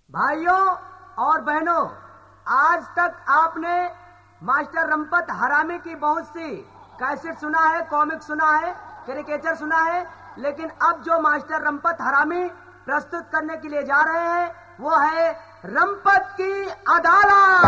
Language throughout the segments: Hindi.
भाइयों और बहनों, आज तक आपने मास्टर रंपत हरामी की बहुत सी कैसेट सुना है, कॉमिक सुना है, कैरिकेचर सुना है, लेकिन अब जो मास्टर रंपत हरामी प्रस्तुत करने के लिए जा रहे हैं वो है रंपत की अदालत।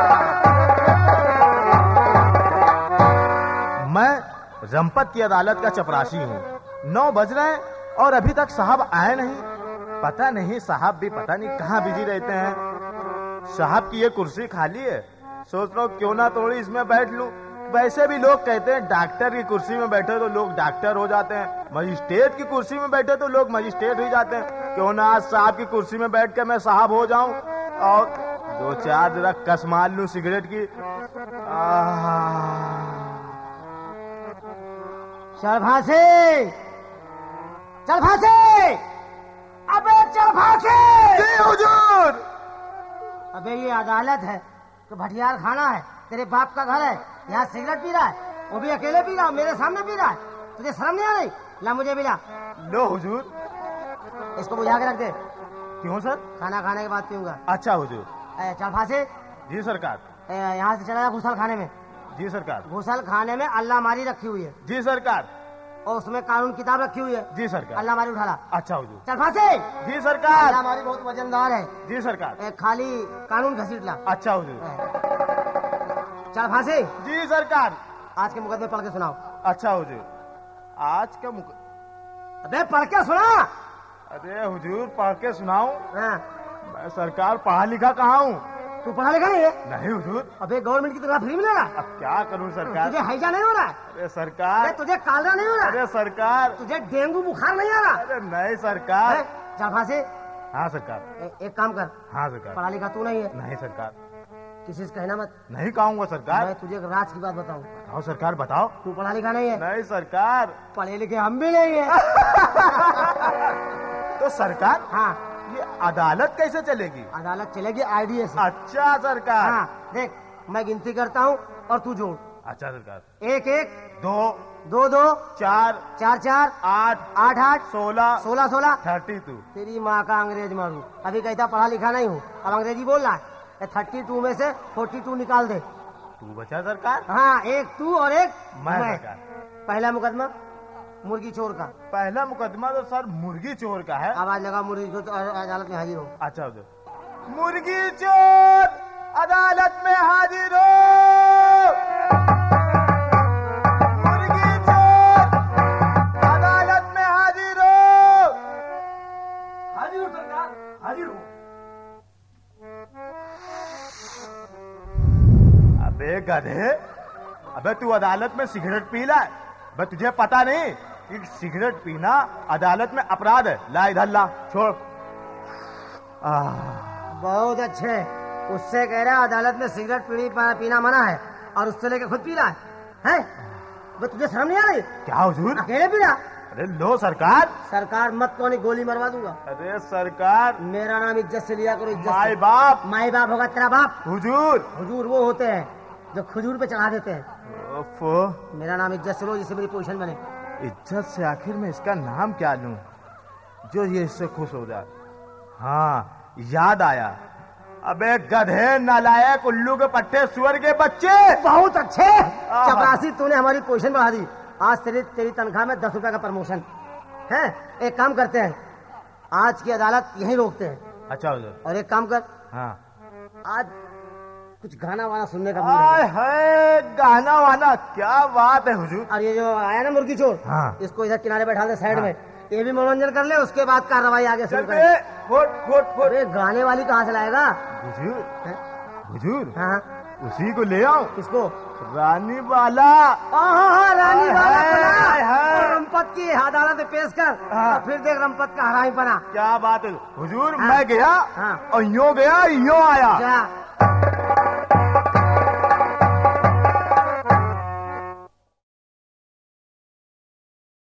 मैं रंपत की अदालत का चपरासी हूँ। 9 बज रहे हैं और अभी तक साहब आए नहीं। पता नहीं साहब भी पता नहीं कहाँ बिजी रहते हैं। साहब की ये कुर्सी खाली है, सोच रहा हूँ क्यों ना थोड़ी इसमें बैठ लूं। वैसे भी लोग कहते हैं डॉक्टर की कुर्सी में बैठे तो लोग डॉक्टर हो जाते हैं, मजिस्ट्रेट की कुर्सी में बैठे तो लोग मजिस्ट्रेट हो जाते हैं। क्यों ना आज साहब की कुर्सी में बैठ के मैं साहब हो जाऊं और 2-4 जरा कस मार लूं सिगरेट की। चल भासे, चल भासे, अबे चल भासे। जी हुजूर। अबे ये अदालत है तो भटियार खाना है, तेरे बाप का घर है, यहाँ सिगरेट पी रहा है, वो भी अकेले पी रहा है, मेरे सामने पी रहा है, तुझे शर्म नहीं आ रही? ला मुझे भी ला। लो हुजूर। इसको बुझा के रख दे। क्यों सर? खाना खाने के बाद पीऊंगा। अच्छा हुजूर। चल फांसे। जी सरकार। यहाँ से चला जा घुसल खाने में। जी सरकार। घुसल खाने में अल्लाह मारी रखी हुई है। जी सरकार। और उसमें कानून किताब रखी हुई है। जी सरकार। अल्लाह मारी उठा ला। अच्छा हुजूर। चल फांसे। जी सरकार। अल्लाह मारी बहुत वजनदार है। जी सरकार। खाली कानून घसीट ला। अच्छा हुजूर। चल फांसे। जी सरकार। आज के मुकदमे पढ़ के सुनाओ। अच्छा हुजूर। आज का अबे पढ़ के सुना। अरे हुजूर पढ़ के सुनाऊं? हाँ। मैं सरकार पढ़ा लिखा कहाँ हूँ? तू पढ़ा लिखा नहीं है? नहीं हुजूर। अबे गवर्नमेंट की तनख्वाह फ्री मिलेगा? अब क्या करूँ सरकार? तुझे हैजा नहीं हो रहा है? अरे सरकार। तुझे कालरा नहीं हो रहा? अरे सरकार। तुझे डेंगू बुखार नहीं आ रहा? अरे नहीं सरकार। चल फांसे। हाँ सरकार। एक काम कर। हाँ सरकार। पढ़ा लिखा तू नहीं है? नहीं सरकार। किसी से कहना मत। नहीं कहूँगा सरकार। मैं तुझे एक राज की बात बताऊं। बताओ सरकार बताओ। तू पढ़ा लिखा नहीं है? नहीं सरकार। पढ़े लिखे हम भी नहीं है। तो सरकार हाँ, ये अदालत कैसे चलेगी? अदालत चलेगी आईडीए से। अच्छा सरकार। हाँ देख, मैं गिनती करता हूँ और तू जोड़। अच्छा सरकार। 1-1, 2, 2-2, 4, 4-4, 8, 8-8, 16, 16-16, 32। तेरी माँ का अंग्रेज मारू। अभी कहता पढ़ा लिखा नहीं हूँ, अब अंग्रेजी बोल रहा है। 32 में से 42 निकाल दे। तू बचा सरकार। हाँ, एक तू और एक मैं सरकार। पहला मुकदमा मुर्गी चोर का। पहला मुकदमा तो सर मुर्गी चोर का है। आवाज लगा, मुर्गी चोर अदालत में हाजिर हो। अच्छा उधर मुर्गी चोर अदालत में हाजिर हो। मुर्गी चोर अदालत में हाजिर हो। हाजिर हो सरकार, हाजिर हो। अबे गधे, अबे तू अदालत में सिगरेट पी ला? अबे तुझे पता नहीं कि सिगरेट पीना अदालत में अपराध है? ला इधर ला, छोड़। बहुत अच्छे। उससे कह रहा है अदालत में सिगरेट पीना मना है और उससे लेके खुद पी रहा है? वो तुझे शर्म नहीं आ रही? क्या हुजूर? अकेले पी रहा? अरे लो सरकार। सरकार मत तो नहीं, गोली मरवा दूंगा। अरे सरकार। मेरा नाम इज्जत से लिया करो, इज्जत से। माई बाप। माई बाप होगा तेरा बाप। हुजूर। हुजूर वो होते हैं जो खजूर पे चढ़ा देते हैं। ओफो। मेरा नाम इज्जत से लो, जिससे मेरी पोजीशन बने। इज्जत से आखिर में इसका नाम क्या लूं जो ये इससे खुश हो जाए? हाँ याद आया। अबे गधे, नालायक, उल्लू के पट्टे, सुअर के बच्चे। बहुत अच्छे चपरासी, तूने हमारी पोजीशन बढ़ा दी। आज तेरी तनख्वाह में 10 रुपए का प्रमोशन है। एक काम करते हैं, आज की अदालत यहीं रोकते हैं। अच्छा हुजूर। और एक काम कर, हाँ आज कुछ गाना वाना सुनने का आय है, गाना वाना, क्या बात है हुजूर। और ये जो आया ना मुर्गी चोर, हाँ। इसको इधर किनारे बैठा दे साइड में, ये भी मनोरंजन कर ले, उसके बाद कार्रवाई आगे शुरू करें। अरे गाने वाली कहाँ से लाएगा हुजूर? हुजूर हाँ उसी को ले आओ। किसको? रानी वाला। हाँ रानी वाला है। रंपत की अदालत में पेश कर। हाँ। फिर देख रंपत का हरामी पना। क्या बात है हुजूर। हाँ। मैं गया हाँ। और यूं गया यूं आया। जा